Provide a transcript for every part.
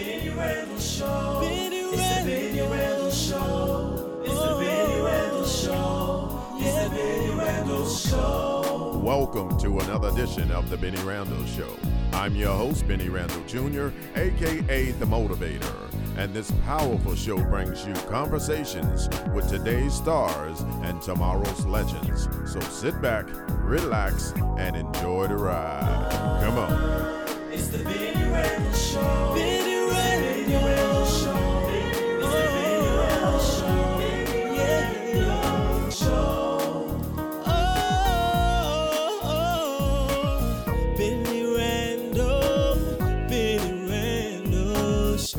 Benny Randall Show. It's the Benny Randall Show. It's the Benny Randall Show. It's the Benny Randall Show. Welcome to another edition of the Benny Randall Show. I'm your host, Benny Randall Jr., a.k.a. The Motivator. And this powerful show brings you conversations with today's stars and tomorrow's legends. So sit back, relax, and enjoy the ride. Come on. It's the Benny Randall Show. Benny Randall Show. It's the Benny Randall Show. Yeah. Show. Benny Randall Show.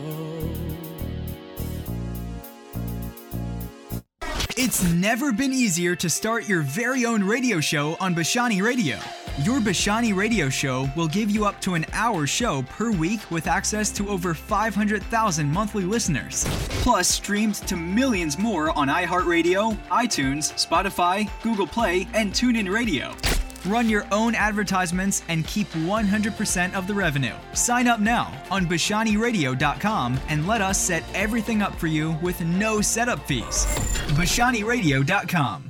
It's never been easier to start your very own radio show on Bashani Radio. Your Bashani Radio Show will give you up to an hour show per week with access to over 500,000 monthly listeners, plus streamed to millions more on iHeartRadio, iTunes, Spotify, Google Play, and TuneIn Radio. Run your own advertisements and keep 100% of the revenue. Sign up now on BashaniRadio.com and let us set everything up for you with no setup fees. BashaniRadio.com.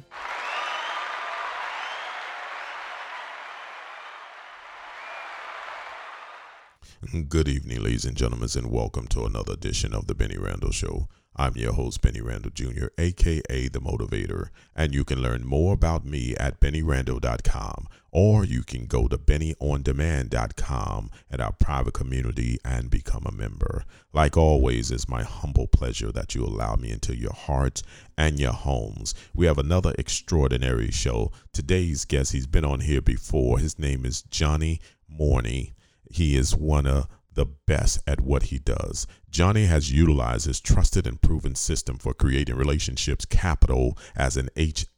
Good evening, ladies and gentlemen, and welcome to another edition of the Benny Randall Show. I'm your host, Benny Randall Jr., a.k.a. The Motivator, and you can learn more about me at BennyRandall.com, or you can go to BennyOnDemand.com at our private community and become a member. Like always, it's my humble pleasure that you allow me into your hearts and your homes. We have another extraordinary show. Today's guest, he's been on here before. His name is Johnny Morney. He is one of the best at what he does. Johnny has utilized his trusted and proven system for creating relationships capital as an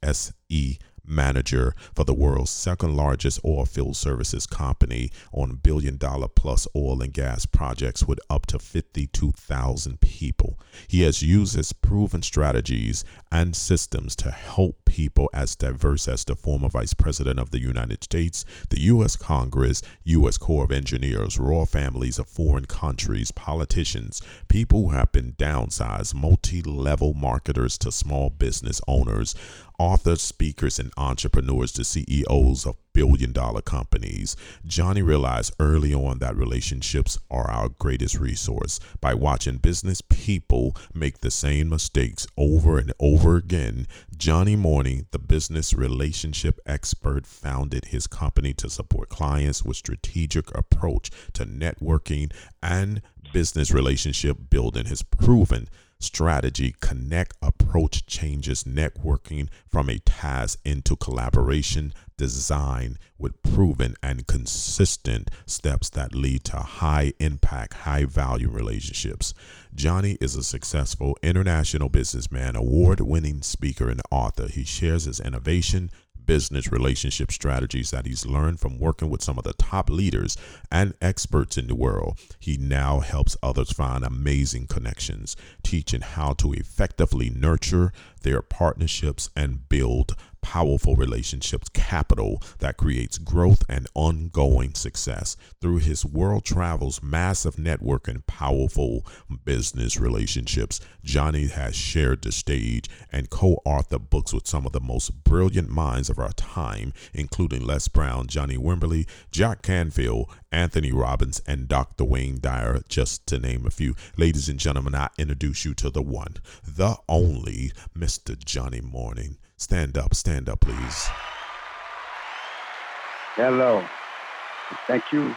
HSE manager for the world's second largest oil field services company on billion-dollar plus oil and gas projects with up to 52,000 people. He has used his proven strategies and systems to help people as diverse as the former Vice President of the United States, the U.S. Congress, U.S. Corps of Engineers, royal families of foreign countries, politicians, people who have been downsized, multi-level marketers to small business owners, authors, speakers, and entrepreneurs to CEOs of billion-dollar companies. Johnny realized early on that relationships are our greatest resource. By watching business people make the same mistakes over and over again, Johnny Morney, the business relationship expert, founded his company to support clients with strategic approach to networking and business relationship building. His proven strategy connect approach changes networking from a task into collaboration design with proven and consistent steps that lead to high impact, high value relationships. Johnny is a successful international businessman, award-winning speaker, and author. He shares his innovation, business relationship strategies that he's learned from working with some of the top leaders and experts in the world. He now helps others find amazing connections, teaching how to effectively nurture their partnerships and build powerful relationships capital that creates growth and ongoing success. Through his world travels, massive network, and powerful business relationships, Johnny has shared the stage and co-authored books with some of the most brilliant minds of our time, including Les Brown, Johnny Wimberly, Jack Canfield, Anthony Robbins, and Dr. Wayne Dyer, just to name a few. Ladies and gentlemen, I introduce you to the one, the only, Mr. Johnny Morney. Stand up, please. Hello. Thank you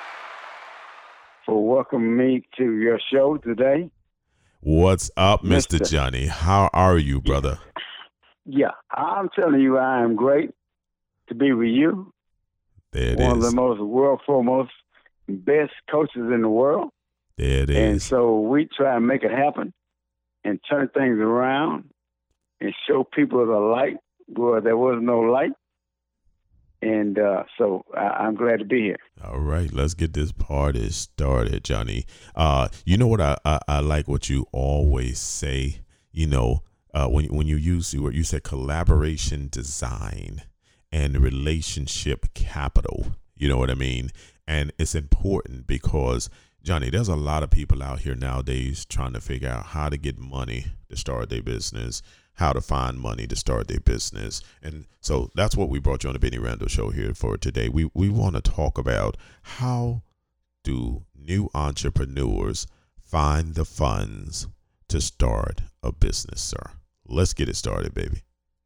for welcoming me to your show today. What's up, Mr. Johnny? How are you, brother? Yeah, I'm telling you, I am great to be with you. There it One is. of the most world foremost, best coaches in the world. There it And is. so we try to make it happen and turn things around and show people the light where there was no light. And so I'm glad to be here. All right, let's get this party started, Johnny. You know what I like what you always say, you know, when you use the word, you said collaboration design and relationship capital. You know what I mean? And it's important because Johnny, there's a lot of people out here nowadays trying to figure out how to get money to start their business, how to find money to start their business. And so that's what we brought you on the Benny Randall Show here for today. We want to talk about how do new entrepreneurs find the funds to start a business, sir? Let's get it started, baby.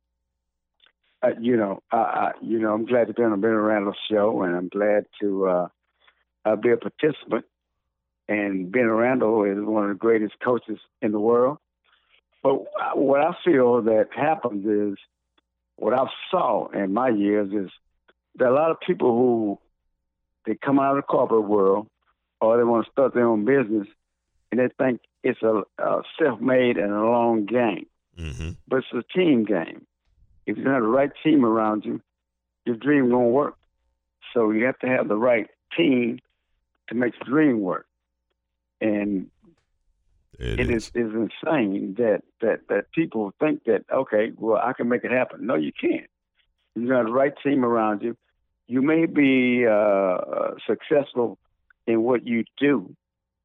I'm glad to be on the Benny Randall Show, and I'm glad to be a participant. And Benny Randall is one of the greatest coaches in the world. But what I feel that happens is, what I've saw in my years is there are a lot of people who they come out of the corporate world or they want to start their own business, and they think it's a self-made and a long game. Mm-hmm. But it's a team game. If you don't have the right team around you, your dream won't work. So you have to have the right team to make the dream work. And it is insane that people think that, okay, well, I can make it happen. No, you can't. You have the right team around you. You may be successful in what you do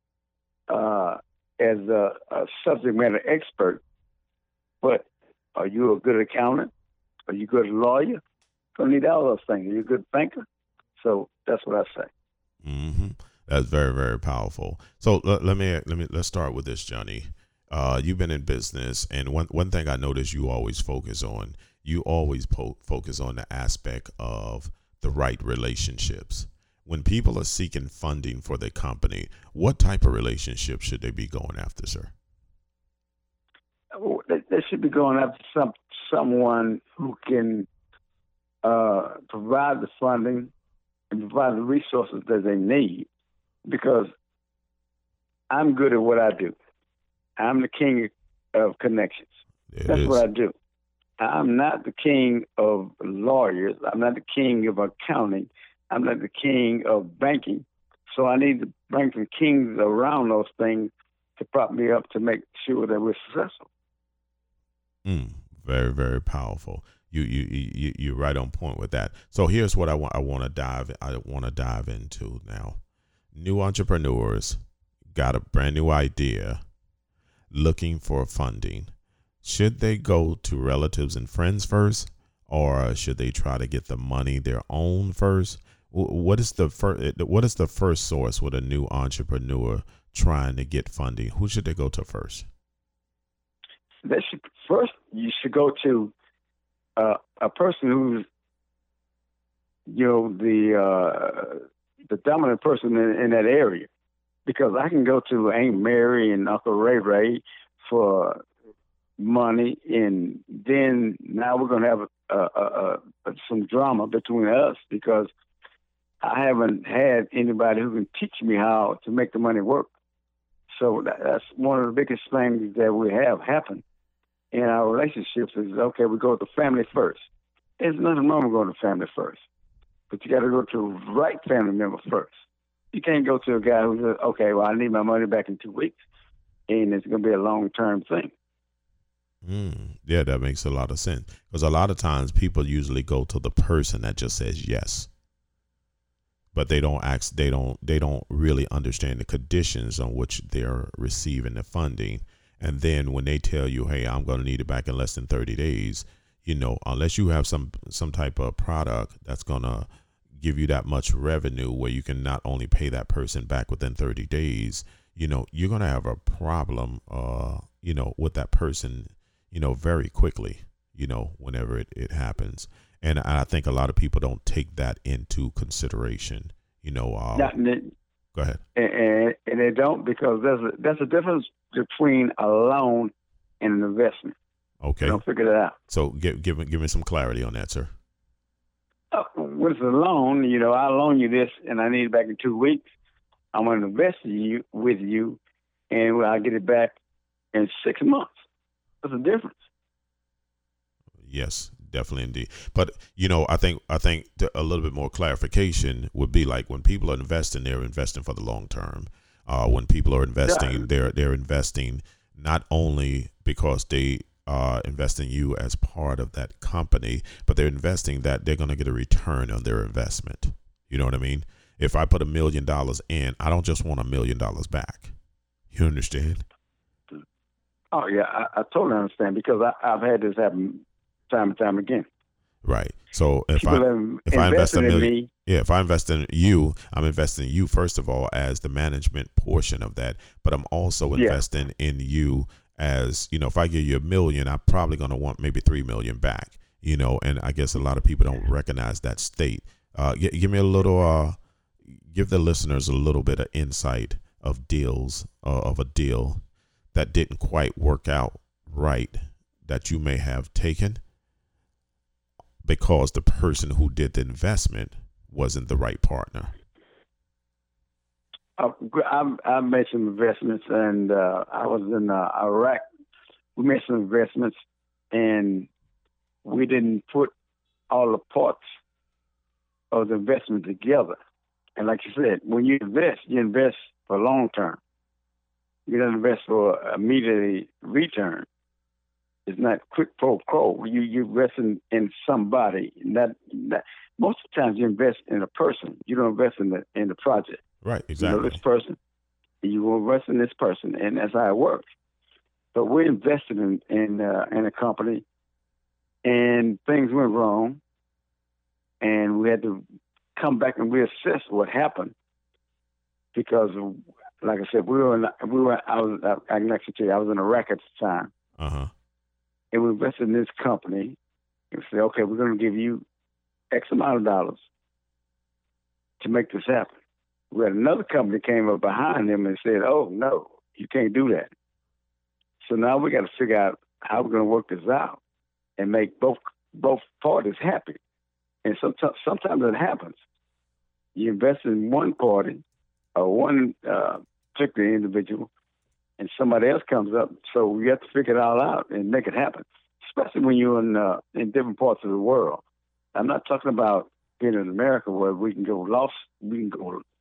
as a subject matter expert, but are you a good accountant? Are you a good lawyer? You don't need all those things. Are you a good thinker? So that's what I say. Mm-hmm. That's very, very powerful. So let's start with this, Johnny. You've been in business, and one thing I noticed you always focus on. You always focus on the aspect of the right relationships. When people are seeking funding for their company, what type of relationship should they be going after, sir? They should be going after someone who can provide the funding and provide the resources that they need. Because I'm good at what I do. I'm the king of connections. That's what I do. I'm not the king of lawyers. I'm not the king of accounting. I'm not the king of banking. So I need to bring some kings around those things to prop me up to make sure that we're successful. Very, very powerful. You're right on point with that. So here's what I want to dive into now. New entrepreneurs got a brand new idea, looking for funding. Should they go to relatives and friends first, or should they try to get the money their own first? What is the first source with a new entrepreneur trying to get funding? Who should they go to first? You should go to a person who's, the dominant person in that area, because I can go to Aunt Mary and Uncle Ray for money, and then now we're going to have some drama between us because I haven't had anybody who can teach me how to make the money work. So that's one of the biggest things that we have happen in our relationships is, okay, we go to family first. There's nothing wrong with going to family first. But you got to go to the right family member first. You can't go to a guy who says, okay, well, I need my money back in 2 weeks, and it's going to be a long-term thing. Yeah, that makes a lot of sense. Because a lot of times people usually go to the person that just says yes. But they don't really understand the conditions on which they're receiving the funding. And then when they tell you, hey, I'm going to need it back in less than 30 days, unless you have some type of product that's going to give you that much revenue where you can not only pay that person back within 30 days, you're going to have a problem, with that person, very quickly, whenever it happens. And I think a lot of people don't take that into consideration, Go ahead. And they don't, because there's a difference between a loan and an investment. Okay. Don't figure that out. So give me some clarity on that, sir. When it's a loan, I loan you this and I need it back in 2 weeks. I'm going to invest with you, and I'll get it back in 6 months. There's a difference. Yes, definitely indeed. But I think a little bit more clarification would be like when people are investing, they're investing for the long term. When people are investing, they're investing not only because they are investing you as part of that company, but they're investing that they're going to get a return on their investment. You know what I mean? If I put $1 million in, I don't just want $1 million back. You understand? Oh yeah, I totally understand, because I've had this happen time and time again. Right. So if I invest $1 million, if I invest in you, I'm investing in you first of all as the management portion of that, but I'm also investing in you as, you know, if I give you $1 million, I'm probably going to want maybe $3 million back, you know, and I guess a lot of people don't recognize that state. Give me a little, give the listeners a little bit of insight of deals, of a deal that didn't quite work out right that you may have taken because the person who did the investment wasn't the right partner. I made some investments, and I was in Iraq. We made some investments, and we didn't put all the parts of the investment together. And like you said, when you invest for long term. You don't invest for immediate return. It's not quick pro quo. You invest in somebody. Not most of the times you invest in a person. You don't invest in the project. Right, exactly. You know this person. You will invest in this person, and that's how it works. But we invested in a company, and things went wrong, and we had to come back and reassess what happened, because, like I said, I was in Iraq at the time. Uh-huh. And we invested in this company and said, okay, we're going to give you X amount of dollars to make this happen. We had another company came up behind them and said, oh, no, you can't do that. So now we got to figure out how we're going to work this out and make both parties happy. And sometimes it happens. You invest in one party or one particular individual, and somebody else comes up. So we have to figure it all out and make it happen, especially when you're in different parts of the world. I'm not talking about being in America where we can go and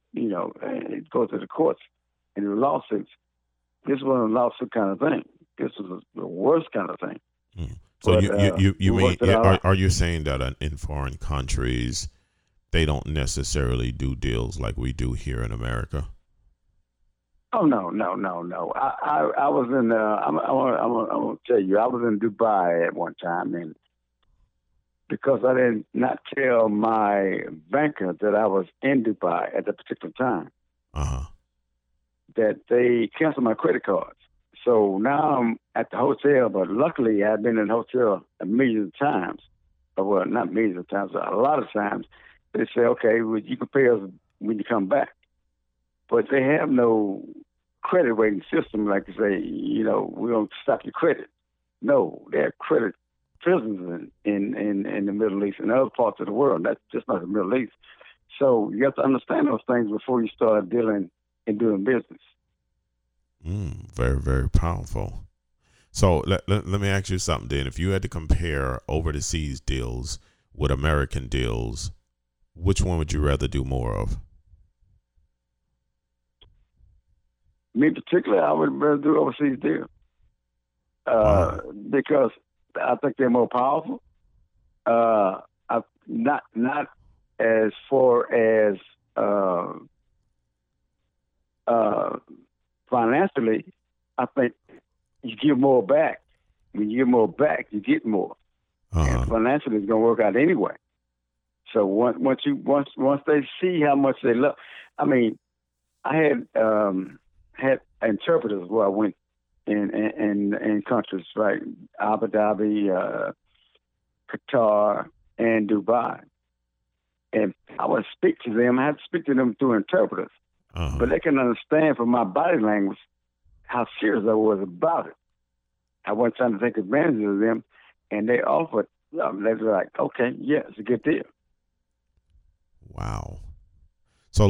go to the courts and do lawsuits. This wasn't a lawsuit kind of thing. This was the worst kind of thing. Mm. So but, you mean, are you saying that in foreign countries, they don't necessarily do deals like we do here in America? Oh, no. I was in, I'm going to tell you, I was in Dubai at one time, and because I did not tell my banker that I was in Dubai at that particular time, that they canceled my credit cards. So now I'm at the hotel, but luckily I've been in the hotel a million times. Well, not millions of times, a lot of times. They say, okay, well, you can pay us when you come back. But they have no credit rating system like to say, we're going to stop your credit. No, they have credit prisons in the Middle East and other parts of the world. That's just not the Middle East. So you have to understand those things before you start dealing and doing business. Very, very powerful. So let me ask you something, then. If you had to compare overseas deals with American deals, which one would you rather do more of? Me particularly, I would rather do overseas deals because I think they're more powerful. Not as far as financially, I think you give more back. When you give more back, you get more. And financially, it's going to work out anyway. So once they see how much they love, I mean, I had interpreters where I went in countries like Abu Dhabi, Qatar, and Dubai, and I would speak to them. I had to speak to them through interpreters, but they can understand from my body language how serious I was about it. I wasn't trying to take advantage of them, and they offered. They were like, "Okay, yeah, it's a good deal." Wow. So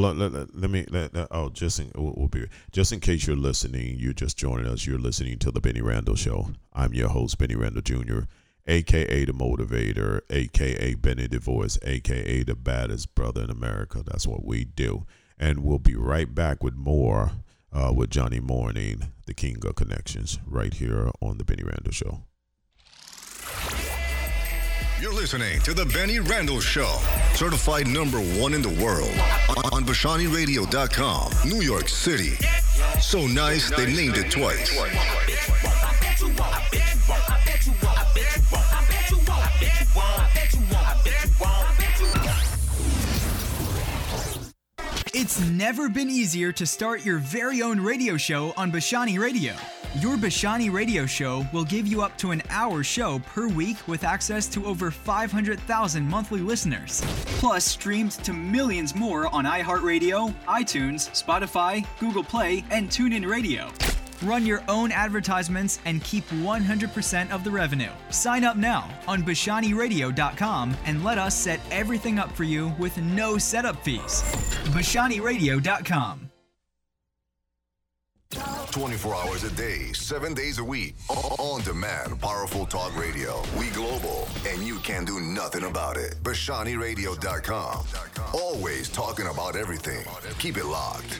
just in case you're listening, you're just joining us. You're listening to the Benny Randall Show. I'm your host, Benny Randall Jr., aka the Motivator, aka Benny DeVoice, aka the baddest brother in America. That's what we do, and we'll be right back with more with Johnny Morning, the King of Connections, right here on the Benny Randall Show. You're listening to The Benny Randall Show, certified #1 in the world on BashaniRadio.com, New York City. So nice, they named it twice. It's never been easier to start your very own radio show on Bashani Radio. Your Bashani Radio Show will give you up to an hour show per week with access to over 500,000 monthly listeners. Plus, streamed to millions more on iHeartRadio, iTunes, Spotify, Google Play, and TuneIn Radio. Run your own advertisements and keep 100% of the revenue. Sign up now on BashaniRadio.com and let us set everything up for you with no setup fees. BashaniRadio.com. 24 hours a day, 7 days a week. On demand, powerful talk radio. We global, and you can do nothing about it. BashaniRadio.com. Always talking about everything. Keep it locked.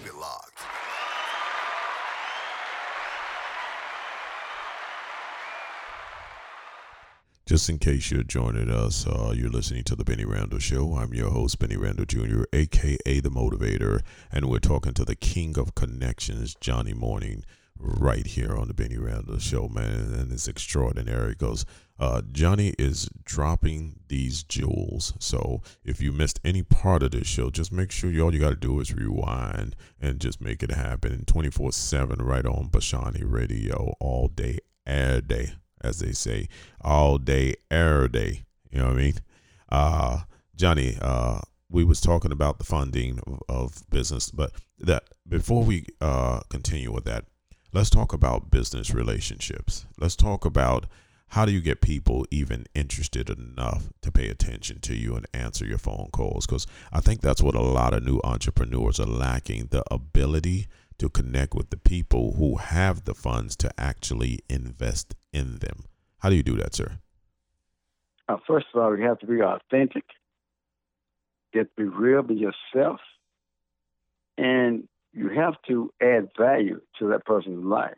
Just in case you're joining us, you're listening to The Benny Randall Show. I'm your host, Benny Randall Jr., a.k.a. The Motivator, and we're talking to the king of connections, Johnny Morning, right here on The Benny Randall Show, man, and it's extraordinary because Johnny is dropping these jewels. So if you missed any part of this show, just make sure all you got to do is rewind and just make it happen 24/7 right on Bashani Radio, all day, every day. As they say, all day, every day. You know what I mean? Johnny, we was talking about the funding of business, but that before we continue with that, let's talk about business relationships. Let's talk about how do you get people even interested enough to pay attention to you and answer your phone calls? Because I think that's what a lot of new entrepreneurs are lacking, the ability to connect with the people who have the funds to actually invest in them. How do you do that, sir? First of all, you have to be authentic. You have to be real, be yourself. And you have to add value to that person's life.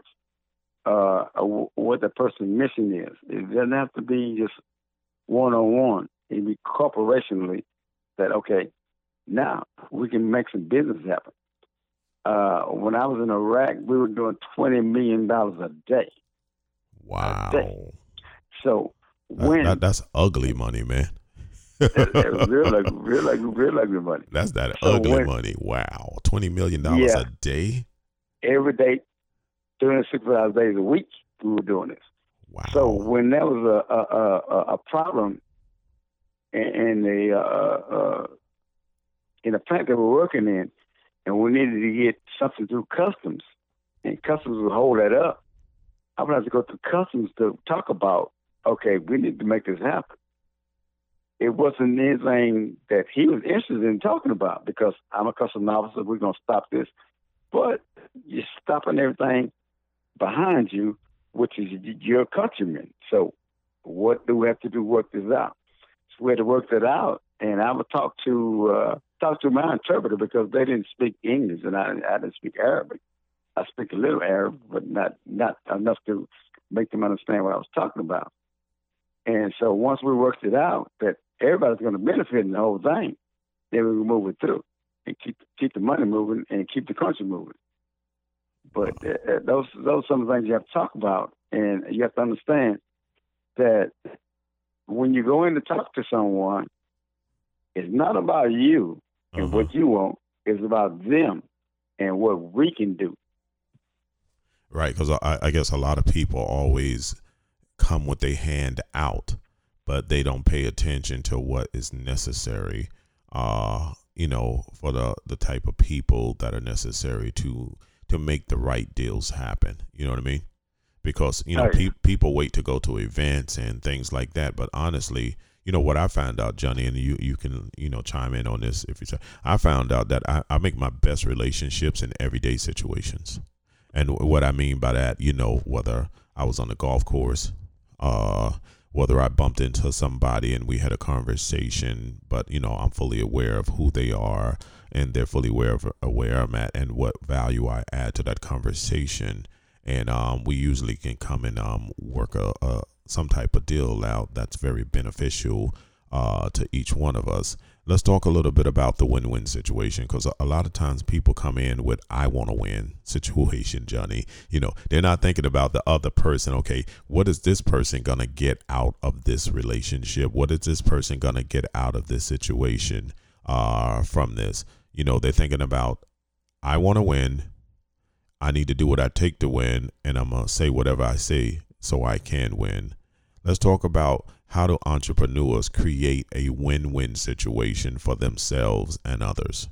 What the person's mission is. It doesn't have to be just one-on-one. It can be corporationally that, okay, now we can make some business happen. When I was in Iraq, we were doing $20 million a day. Wow. A day. So when that's ugly money, man. real ugly money. That's that ugly money. Wow. $20 million a day? Every day, 365 days a week, we were doing this. Wow. So when there was a problem in the plant that we're working in, and we needed to get something through customs, and customs would hold that up, I would have to go through customs to talk about, okay, we need to make this happen. It wasn't anything that he was interested in talking about because I'm a customs officer, we're going to stop this. But you're stopping everything behind you, which is your countrymen. So what do we have to do to work this out? So we had to work that out, and I would talk to my interpreter because they didn't speak English, and I didn't speak Arabic. I speak a little Arab, but not enough to make them understand what I was talking about. And so once we worked it out that everybody's going to benefit in the whole thing, then we will move it through and keep the money moving and keep the country moving. But those are some of the things you have to talk about, and you have to understand that when you go in to talk to someone, it's not about you and what you want. It's about them and what we can do. Right, because I guess a lot of people always come with their hand out, but they don't pay attention to what is necessary, for the type of people that are necessary to make the right deals happen. You know what I mean? Because, people wait to go to events and things like that. But honestly, what I found out, Johnny, and you can, chime in on this if you say, I found out that I make my best relationships in everyday situations. And what I mean by that, whether I was on the golf course, whether I bumped into somebody and we had a conversation, but, I'm fully aware of who they are and they're fully aware of where I'm at and what value I add to that conversation. And we usually can come and work some type of deal out that's very beneficial to each one of us. Let's talk a little bit about the win-win situation, because a lot of times people come in with I want to win situation, Johnny. You know, they're not thinking about the other person. Okay, what is this person going to get out of this relationship? What is this person going to get out of this situation from this? You know, they're thinking about I want to win. I need to do what I take to win, and I'm going to say whatever I say so I can win. Let's talk about how do entrepreneurs create a win-win situation for themselves and others?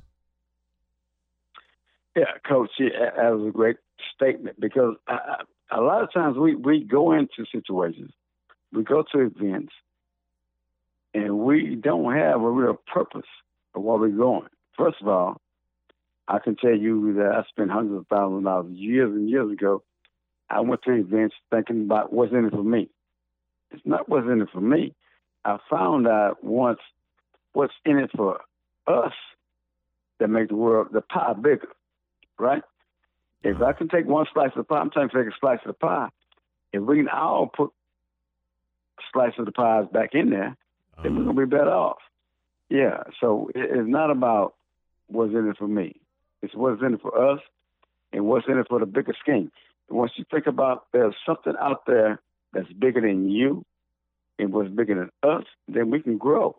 Yeah, Coach, that was a great statement, because a lot of times we go into situations, we go to events, and we don't have a real purpose of where we're going. First of all, I can tell you that I spent hundreds of thousands of dollars years and years ago. I went to events thinking about what's in it for me. It's not what's in it for me. I found out once what's in it for us that make the world, the pie bigger, right? If I can take one slice of the pie, I'm trying to take a slice of the pie. If we can all put a slice of the pies back in there, then we're going to be better off. Yeah, so it's not about what's in it for me. It's what's in it for us and what's in it for the bigger scheme. Once you think about there's something out there that's bigger than you and what's bigger than us, then we can grow.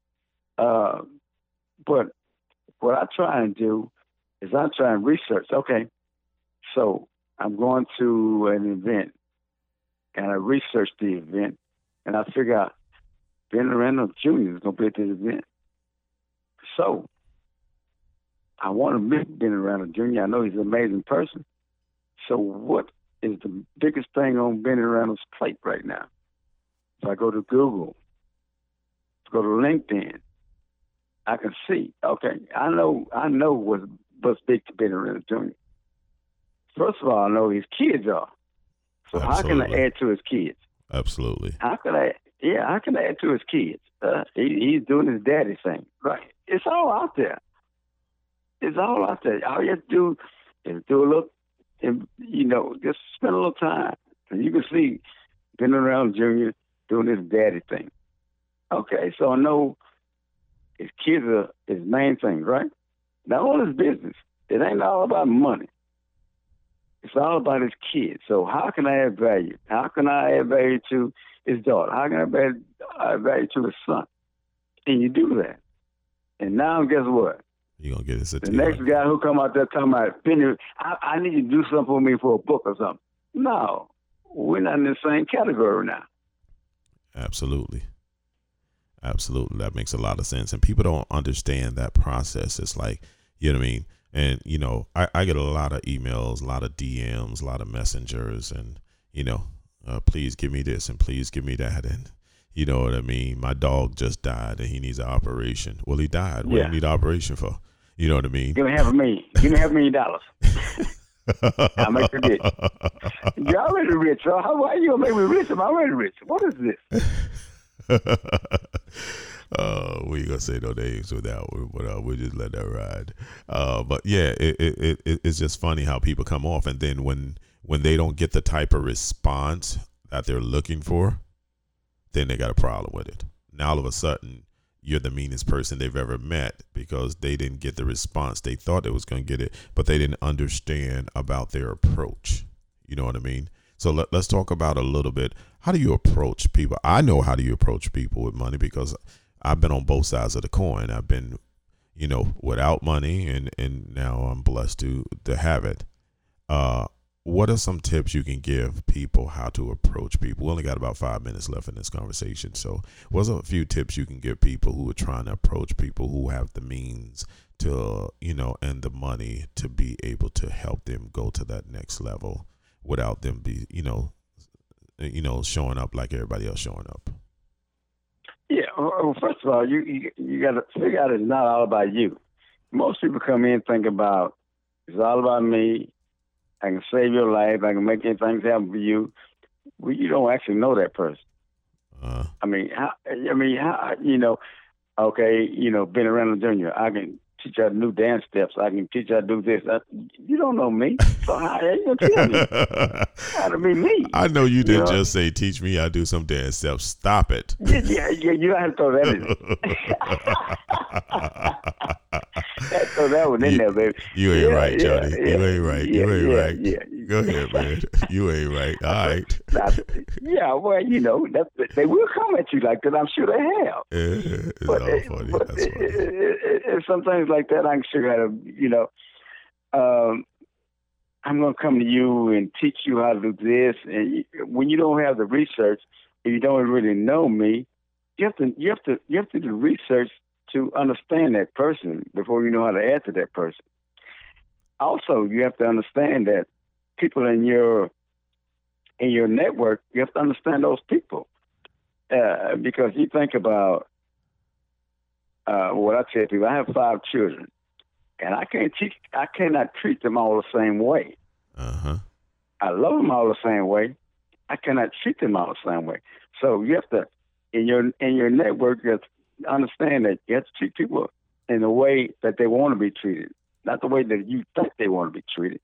But what I try and do is I try and research. Okay, so I'm going to an event, and I research the event, and I figure out Ben Randall Jr. is going to be at this event. So I want to meet Ben Randall Jr. I know he's an amazing person. So what is the biggest thing on Benny Randall's plate right now? If I go to Google, go to LinkedIn, I can see, okay, I know what's big to Benny Randall Jr. First of all, I know his kids are. So Absolutely. How can I add to his kids? Absolutely. How can I add to his kids? He's doing his daddy thing, right? It's all out there. It's all out there. All you have to do is do a little, and, just spend a little time. And you can see Ben Randall Jr. doing his daddy thing. Okay, so I know his kids are his main thing, right? Not all his business. It ain't all about money. It's all about his kids. So how can I add value? How can I add value to his daughter? How can I add value to his son? And you do that. And now guess what? You're going to get his attention. The next guy who come out there talking about, Benny, I need you to do something for me for a book or something. No, we're not in the same category now. Absolutely. Absolutely. That makes a lot of sense. And people don't understand that process. It's like, you know what I mean? And, I get a lot of emails, a lot of DMs, a lot of messengers, and, please give me this and please give me that. And, you know what I mean? My dog just died and he needs an operation. Well, he died. What do you need an operation for? You know what I mean? Give me $500,000. Give me $500,000. I'll make you rich. You're already rich. So why are you going to make me rich? I'm already rich. What is this? We ain't gonna say no names with that one, but we'll just let that ride. But yeah, it's just funny how people come off, and then when they don't get the type of response that they're looking for, then they got a problem with it. Now all of a sudden, you're the meanest person they've ever met because they didn't get the response they thought they was gonna get it, but they didn't understand about their approach. You know what I mean? So let's talk about a little bit. How do you approach people? I know how do you approach people with money because I've been on both sides of the coin. I've been, without money, and now I'm blessed to have it. What are some tips you can give people how to approach people? We only got about 5 minutes left in this conversation. So what's a few tips you can give people who are trying to approach people who have the means to, and the money to be able to help them go to that next level without them be, showing up like everybody else showing up? Yeah. Well, first of all, you got to figure out it's not all about you. Most people come in thinking about it's all about me. I can save your life. I can make things happen for you. Well, you don't actually know that person. How, okay, Ben Randall Jr., I can teach you how to do dance steps. I can teach you how to do this. You don't know me, so how are you gonna tell me how to be me? I know you didn't just say, teach me how to do some dance steps. Stop it. Yeah. You have to throw that in. Throw that one in there, baby. You ain't right, Johnny. You ain't right. You ain't right. Yeah. Go ahead, man. You ain't right. All right. Yeah, well, they will come at you like that. I'm sure they have. It's But, all funny. That's funny. Some things like that, I can sure how to, I'm going to come to you and teach you how to do this. And when you don't have the research, if you don't really know me, you have to do research to understand that person before you know how to add to that person. Also, you have to understand that people in your network, you have to understand those people. Because you think about what I tell people, I have 5 children, and I cannot treat them all the same way. Uh-huh. I love them all the same way. I cannot treat them all the same way. So you have to, in your network, you have to understand that you have to treat people in the way that they want to be treated, not the way that you think they want to be treated.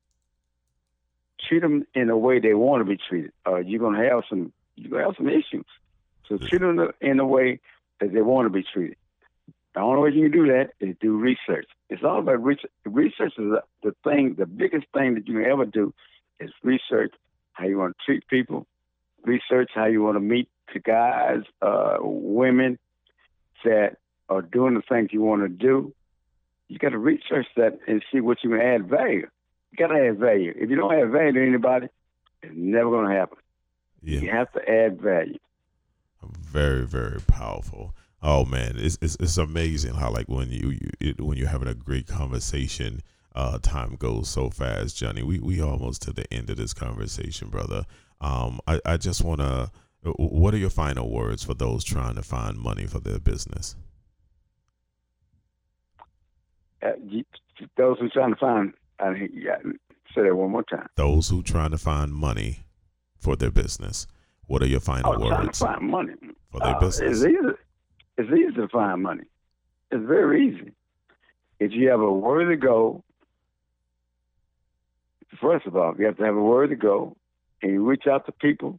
Treat them in the way they want to be treated. You're gonna have some issues. So treat them in the way that they want to be treated. The only way you can do that is do research. It's all about research. Research is the biggest thing that you can ever do is research how you want to treat people, research how you want to meet the guys, women that are doing the things you want to do. You got to research that and see what you can add value. You got to add value. If you don't add value to anybody, it's never going to happen. Yeah. You have to add value. Very, very powerful. Oh man, it's amazing how like when you're having a great conversation, time goes so fast, Johnny. We almost to the end of this conversation, brother. I just wanna. What are your final words for those trying to find money for their business? Those who are trying to find. Say that one more time. Those who trying to find money for their business. What are your final words? Trying to find money for their business. It's easy to find money. It's very easy. If you have a worthy goal, first of all, you have to have a worthy goal, and you reach out to people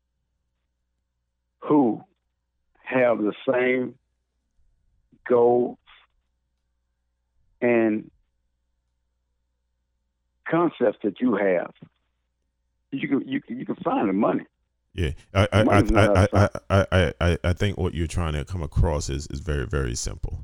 who have the same goals and concepts that you have. You can find the money. Yeah, I think what you're trying to come across is very, very simple.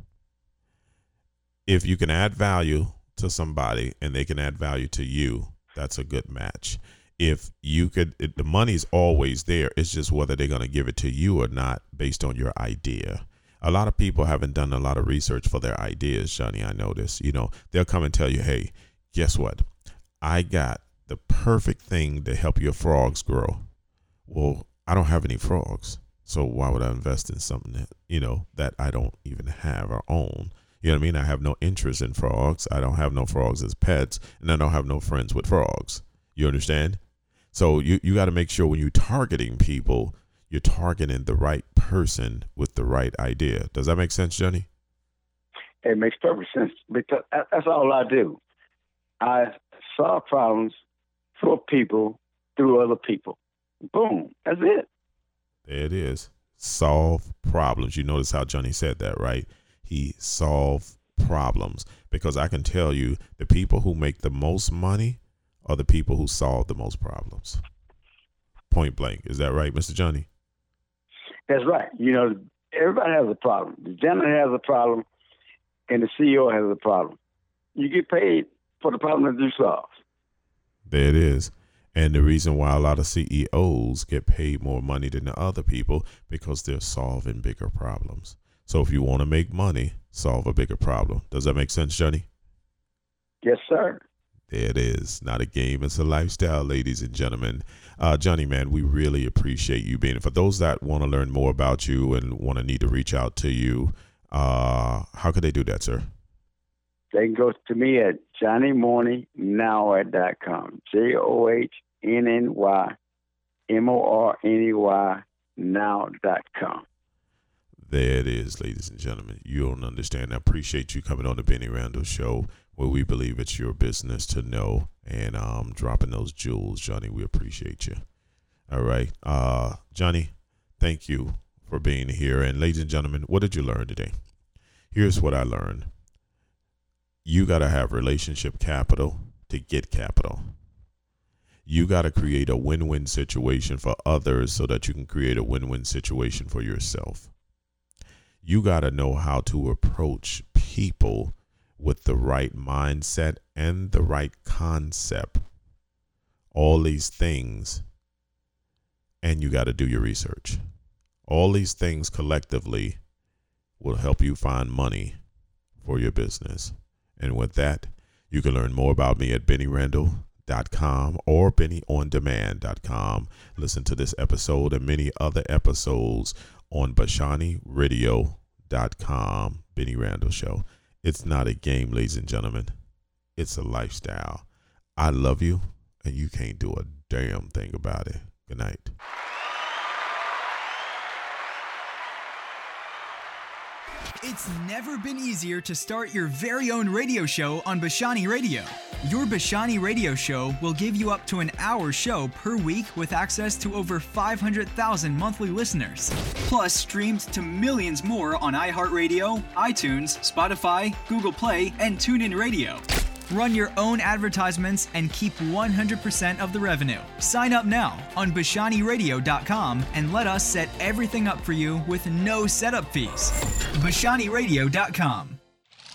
If you can add value to somebody and they can add value to you, that's a good match. If the money's always there. It's just whether they're going to give it to you or not based on your idea. A lot of people haven't done a lot of research for their ideas, Johnny. I notice, they'll come and tell you, hey, guess what? I got the perfect thing to help your frogs grow. Well, I don't have any frogs, so why would I invest in something that I don't even have or own? You know what I mean? I have no interest in frogs. I don't have no frogs as pets, and I don't have no friends with frogs. You understand? So you got to make sure when you're targeting people, you're targeting the right person with the right idea. Does that make sense, Johnny? It makes perfect sense because that's all I do. I solve problems for people through other people. Boom. That's it. There it is. Solve problems. You notice how Johnny said that, right? He solved problems, because I can tell you the people who make the most money are the people who solve the most problems. Point blank. Is that right, Mr. Johnny? That's right. Everybody has a problem. The janitor has a problem, and the CEO has a problem. You get paid for the problem that you solve. There it is. And the reason why a lot of CEOs get paid more money than the other people, because they're solving bigger problems. So if you want to make money, solve a bigger problem. Does that make sense, Johnny? Yes, sir. There it is. Not a game, it's a lifestyle, ladies and gentlemen. Johnny, man, we really appreciate you being. For those that want to learn more about you and need to reach out to you, how could they do that, sir? They can go to me at JohnnyMorneyNow.com. JohnnyMorney now.com. There it is, ladies and gentlemen. You don't understand. I appreciate you coming on the Benny Randall Show, where we believe it's your business to know, and dropping those jewels, Johnny. We appreciate you. All right. Johnny, thank you for being here. And ladies and gentlemen, what did you learn today? Here's what I learned. You got to have relationship capital to get capital. You got to create a win-win situation for others so that you can create a win-win situation for yourself. You got to know how to approach people with the right mindset and the right concept. All these things, and you got to do your research. All these things collectively will help you find money for your business. And with that, you can learn more about me at BennyRandall.com or BennyOnDemand.com. Listen to this episode and many other episodes on BashaniRadio.com. Benny Randall Show. It's not a game, ladies and gentlemen. It's a lifestyle. I love you, and you can't do a damn thing about it. Good night. It's never been easier to start your very own radio show on Bashani Radio. Your Bashani Radio show will give you up to an hour show per week with access to over 500,000 monthly listeners, plus streamed to millions more on iHeartRadio, iTunes, Spotify, Google Play, and TuneIn Radio. Run your own advertisements and keep 100% of the revenue. Sign up now on BashaniRadio.com and let us set everything up for you with no setup fees. BashaniRadio.com.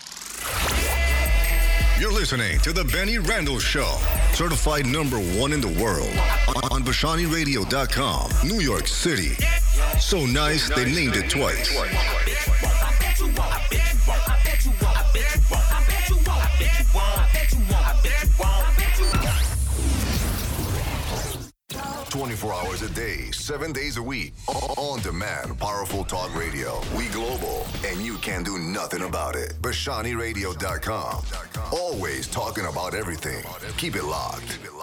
You're listening to The Benny Randall Show, certified #1 in the world on BashaniRadio.com, New York City. So nice, they named it twice. 24 hours a day, 7 days a week. On demand, powerful talk radio. We global, and you can do nothing about it. BashaniRadio.com. Always talking about everything. Keep it locked.